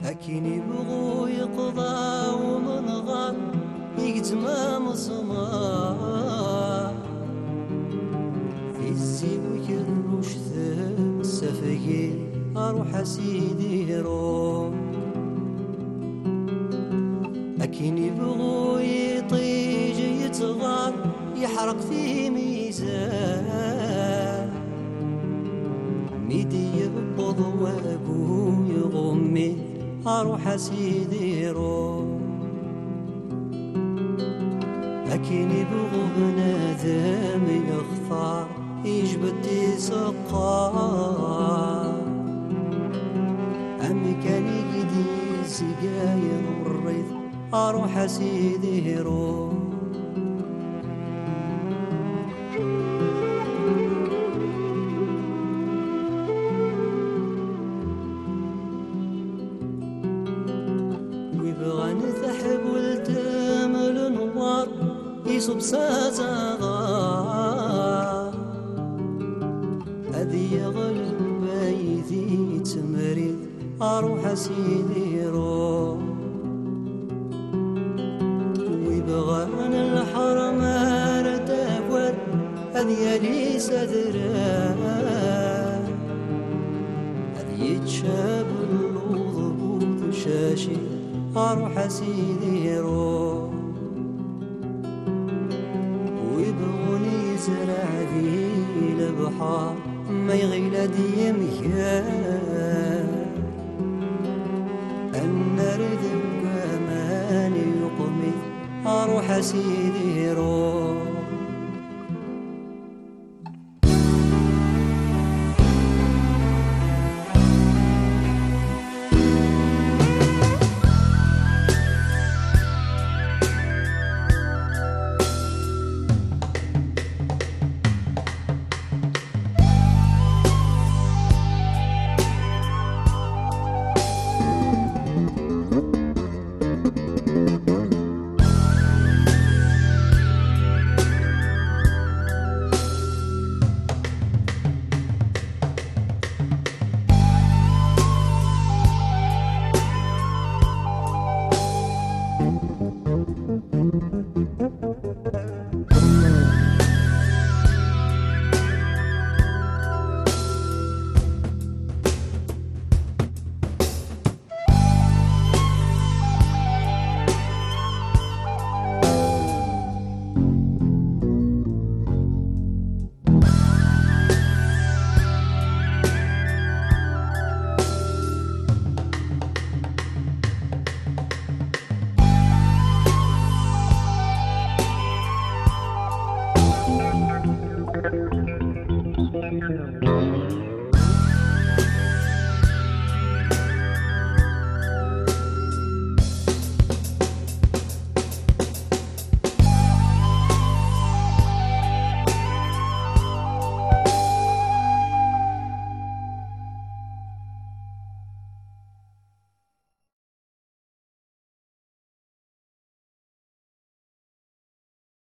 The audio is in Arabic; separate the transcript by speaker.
Speaker 1: أكين يبغو يقضى ومن غار يقتمام الزمان في الزيب ويكروش ثم السفقي أروح أسيدي روم أكين يبغو يطيج يتغار يحرق في ميزان ميدي يبض وابو يغمي أروح أسيدي روم أكين يبغو بنادم يختار يجبد يسقار أمي كان يقدي سقاير والريض أروح أسيدي روم ويبغى نذحب والتامل نوار يصب سازغار أذي يغلب بيدي تمريض أروح أسيدي روم ويبغان الحرم أرداور أذي لي سدران أذي يتشاب الوضبوط شاشي أروح أسيدي روم ويبغوني زرع ذي البحار ما يغيل دي مكان النار ذب ماني يقمي أروح أسيدي روم